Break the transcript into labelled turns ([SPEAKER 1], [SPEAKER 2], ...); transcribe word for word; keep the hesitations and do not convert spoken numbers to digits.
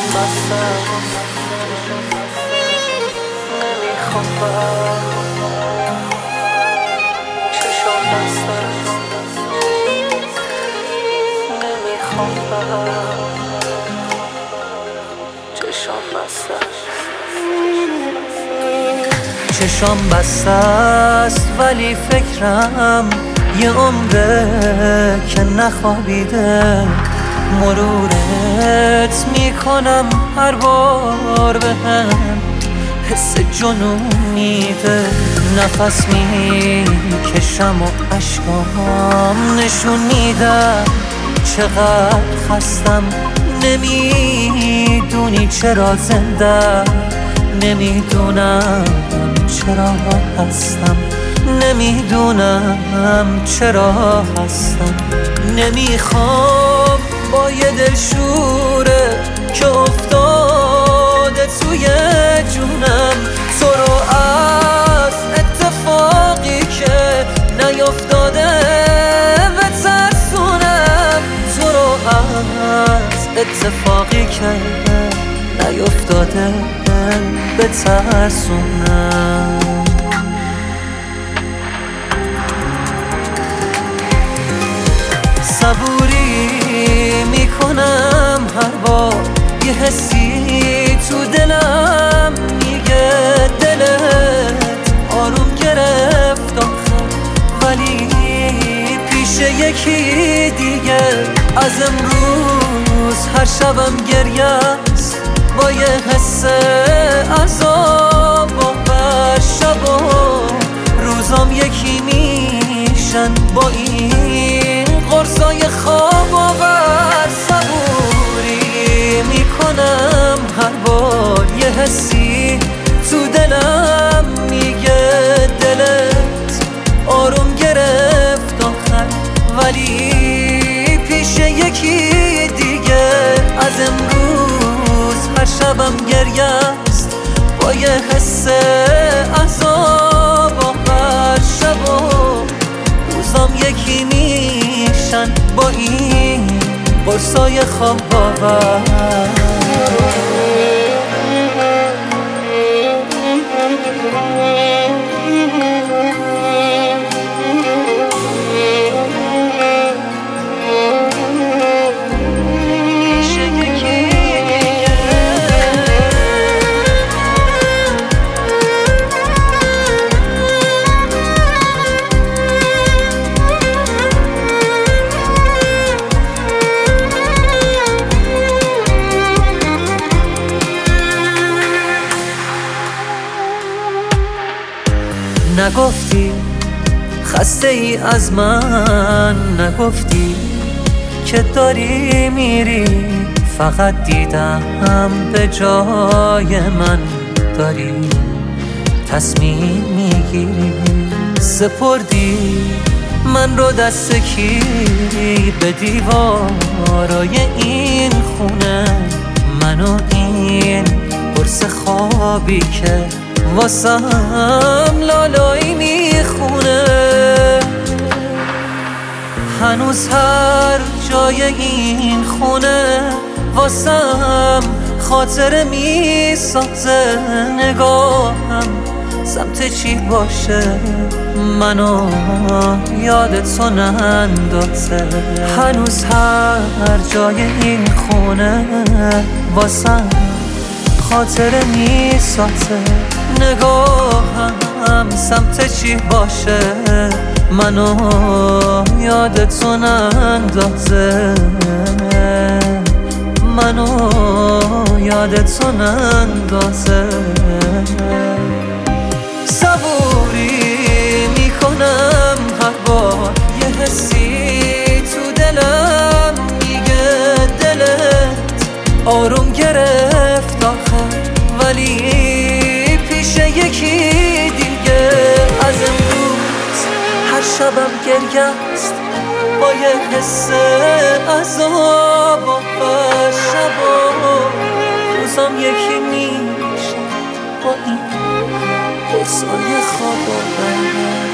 [SPEAKER 1] بستم نمیخوام چشم بستم نمیخوام چشم بستم چشم بسته است ولی فکرم یه عمره که نخوابیده مرورت میکنم هر بار به هم حس جنون میده نفس میکشم و اشکام نشون میدم چقدر خستم نمیدونی چرا زنده نمیدونم چرا هستم نمیدونم چرا هستم نمیخوام با یه دلشوره که افتاده توی جونم تو رو از اتفاقی که نیفتاده بترسونم تو رو از اتفاقی که نیفتاده بترسونم صبوری میکنم هر بار یه حسی تو دلم میگه دلت آروم گرفت آخر ولی پیش یکی دیگه از امروز هر شبم گریه است با یه حس عذاب و بر شب و روزام یکی میشن با این قرصای خواب آور صبوری میکنم هر بار یه حسی تو دلم میگه دلت آروم گرفت آخر ولی پیش یکی دیگه از امروز هر شبم گریه است با یه حس عذاب آخر شب و روزام یکی میشن با این قرصای خواب آور نگفتی خسته ای از من نگفتی که داری میری فقط دیدم به جای من داری تصمیم میگیری سپردی من رو دست کی به دیوارای این خونه منو این قرص خوابی که واسم لالایی میخونه هنوز هر جای این خونه واسم خاطره میسازه نگاهم سمت چی باشه منو یاد تو نندازه هنوز هر جای این خونه واسم خاطره میسازه نگاهم سمت چی باشه منو یاد تو نندازه منو یاد تو نندازه صبوری میکنم هر بار یه حسی تو دلم میگه دلت آروم گرفت آخر ولی پیش یکی دیگه از امروز هر شبم گریه است با یه حس عذاب و شب و روزام یکی میشه با این قرصای خواب آور